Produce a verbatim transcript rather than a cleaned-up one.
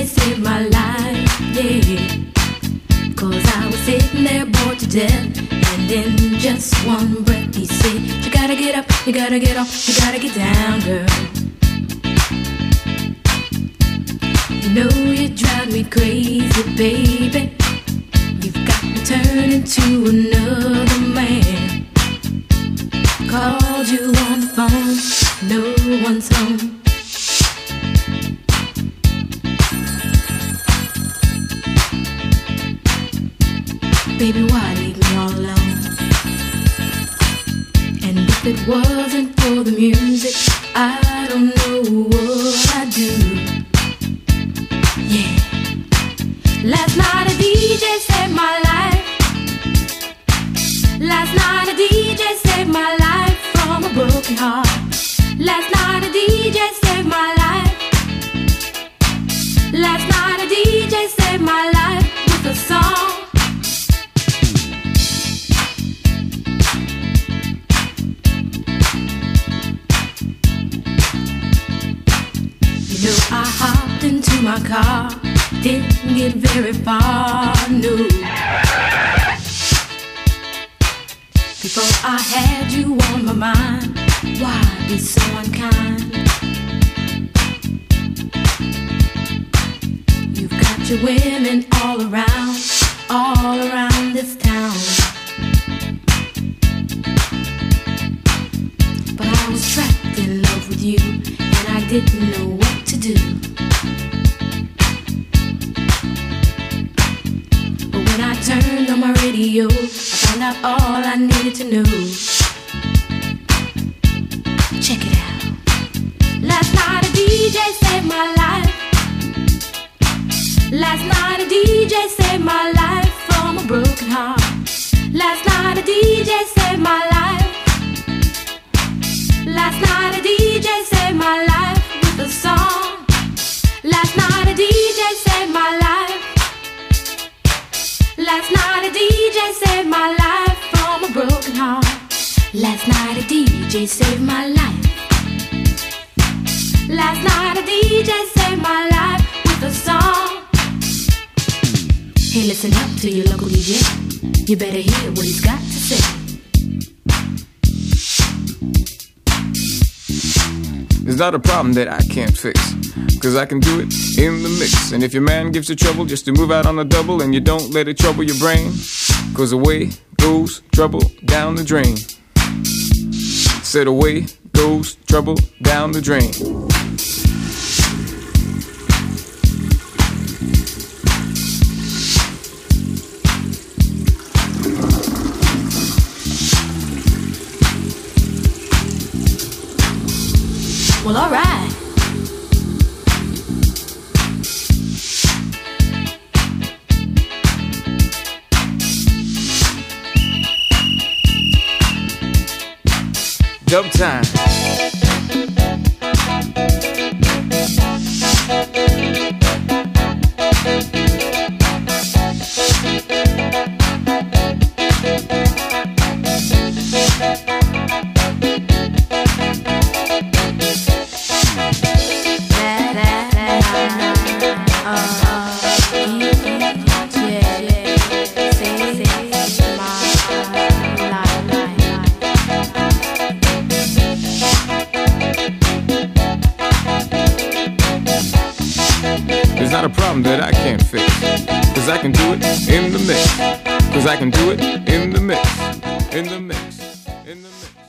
saved my life, yeah. Cause I was sitting there bored to death, and in just one breath he said, you gotta get up, you gotta get off, you gotta get down, girl. You know you drive me crazy, baby. You've got me turning to another man. Called you on the phone, no one's home. Baby, why leave me all alone? And if it wasn't for the music, I don't know what I'd do. Yeah. Last night a D J saved my life. Last night a D J saved my life from a broken heart. Last night a D J saved my life. Last night a D J saved my life with a song. You know I hopped into my car, didn't get very far, no. Before I had you on my mind, why be so unkind? You've got your women all around, all around this town. But I was trapped in love with you, and I didn't know what to do. But when I turned on my radio, I found out all I needed to know. Check it out. Last night a D J saved my life. Last night a D J saved my life from a broken heart. Last night a D J saved my life. Last night a D J saved my life with a song. Last night a D J saved my life. Last night a D J saved my life from a broken heart. Last night a D J saved my life. Last night a D J saved my life with a song. Hey, listen up to your local D J. You better hear what he's got to say. It's not a problem that I can't fix, cause I can do it in the mix. And if your man gives you trouble just to move out on the double, and you don't let it trouble your brain, cause away goes trouble down the drain. Said away goes trouble down the drain. Well, all right. Dub time. It's not a problem that I can't fix, cause I can do it in the mix. Cause I can do it in the mix. In the mix.